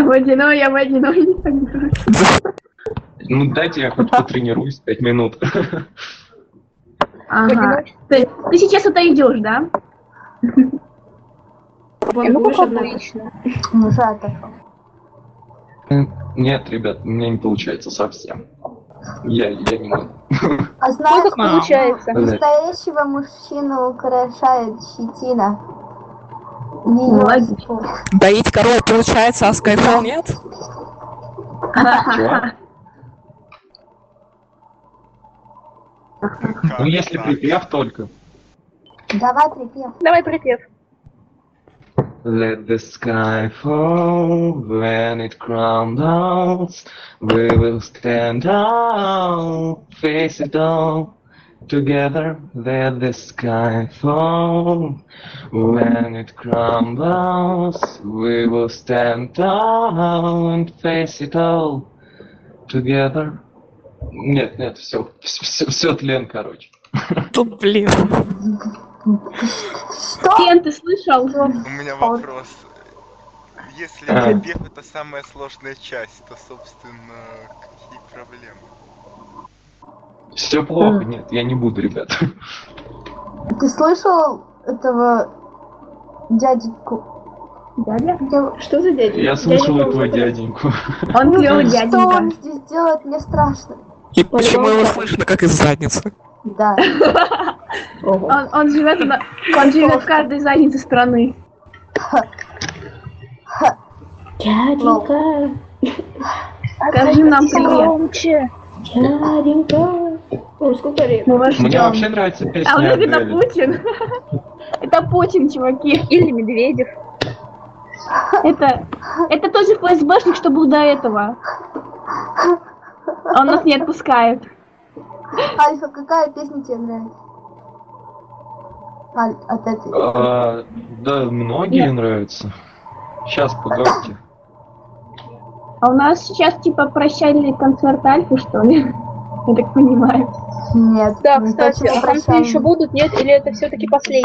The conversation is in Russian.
я водяной не понимаю. Ну дайте я хоть потренируюсь 5 минут. Ага. Ты сейчас отойдешь, да? Ну, как обычно. Ну, отошел. Нет, ребят, у меня не получается совсем. Я не могу. А знаешь, как получается. настоящего мужчину украшает щетина. Логично. Доить корову получается, а Skyfall нет? Чего? Ну если припев только. Давай припев. Давай припев. Let the sky fall when it crumbles. We will stand out, face it all together. Let the sky fall when it crumbles. We will stand out and face it all together. Нет, все тлен, короче. Тут, блин. Кен, ты слышал? У меня вопрос. Если припев это самая сложная часть, то, собственно, какие проблемы? Все плохо, нет, я не буду, ребят. Ты слышал этого дяденьку? Дядя? Что за дядя? Я слышал этого дяденьку. Он клёвый Что он дяденька. здесь делает, мне страшно. И почему его слышно, как из задницы? Да. Он живет в каждой заднице страны. Дяденька. Скажи нам привет. Громче. Дяденька. Ой, сколько лет? Мы вас Мне ждем. вообще нравится песня А вот это Адели. Путин. Это Путин, чуваки. Или Медведев. Это тот же ФСБшник, что был до этого. Он нас не отпускает. Альфа, какая песня тебе нравится? От этой. Да, многие нравятся. Сейчас, погодите. А у нас сейчас типа прощальный концерт Альфы, что ли? Я так понимаю. Нет. Да, не кстати, точно а концы прощальный. еще будут, нет? Или это все-таки последний?